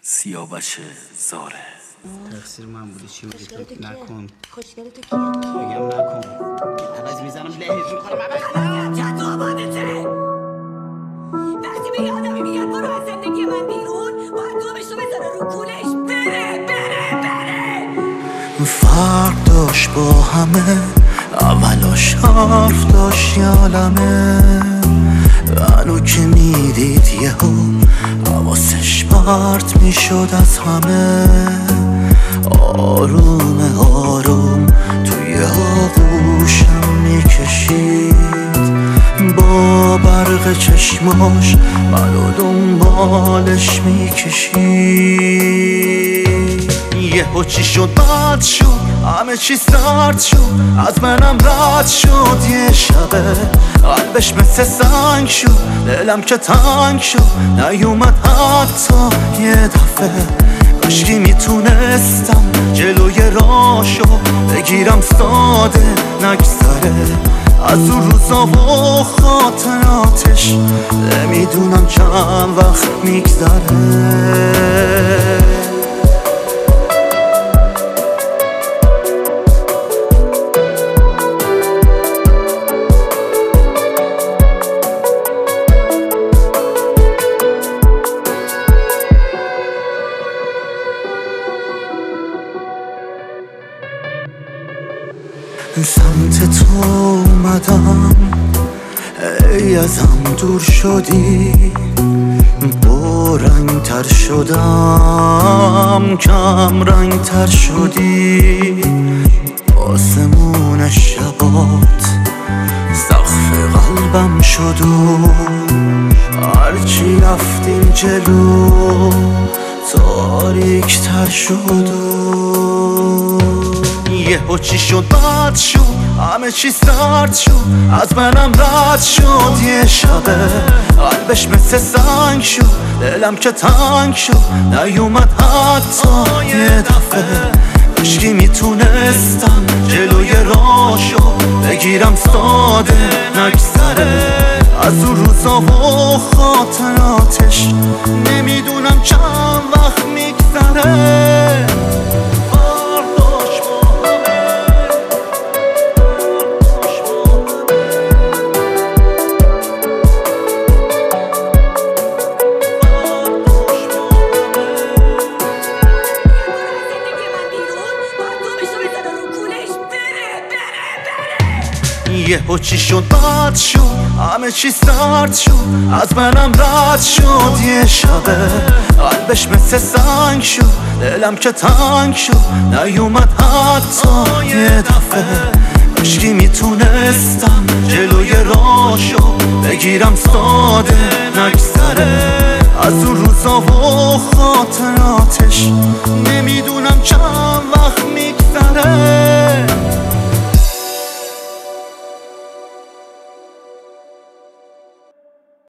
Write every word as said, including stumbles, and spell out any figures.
سیاوش زاره. تقصیر من بوده. چی میگی تو؟ نکن. خوشگله تو کیه؟ میگم نکن. عوض میزنم لهج میکنم. عوض چند تو آبادته. وقتی به آدمی میگن برو از زندگی من بیرون، باید دومش رو بزنه رو کولش بره بره بره. فرق داشت با همه، اولاش حرف داشت یالمه. منو که میدید یهو حواسش پرت میشد از همه. آروم آروم توی آغوشم میکشید، با برق چشماش منو دنبالش میکشید. یهو چی شد بد شد، همه چی سرد شد، از منم رد شد. یه شبه قلبش مثل سنگ شد، دلم که تنگ شد، نیومد حتی یه دفعه. کاشکی میتونستم جلوی راشو بگیرم ساده نگذره از اون روزا و خاطراتش. نمیدونم چند وقت میگذره. سمت تو اومدم، ای ازم دور شدی. با رنگ تر شدم، کم رنگ تر شدی. آسمون شبات سقف قلبم شد و هرچی رفتیم جلو تاریک تر شد. یهو چی شد بد شد، همه چی سرد شد، از منم رد شد. یه شبه قلبش مثل سنگ شد، دلم که تنگ شد، نیومد حتی یه دفعه. کاشکی میتونستم جلوی راشو بگیرم ساده نگذره از اون روزا و خاطراتش. نمیدونم چند وقت میگذره. یهو چی شد بد شد، همه چی سرد شد، از منم رد شد. یه شبه قلبش مثل سنگ شد، دلم که تنگ شد، نیومد حتی یه دفعه. کاشکی میتونستم جلوی راشو بگیرم ساده نگذره از اون روزا و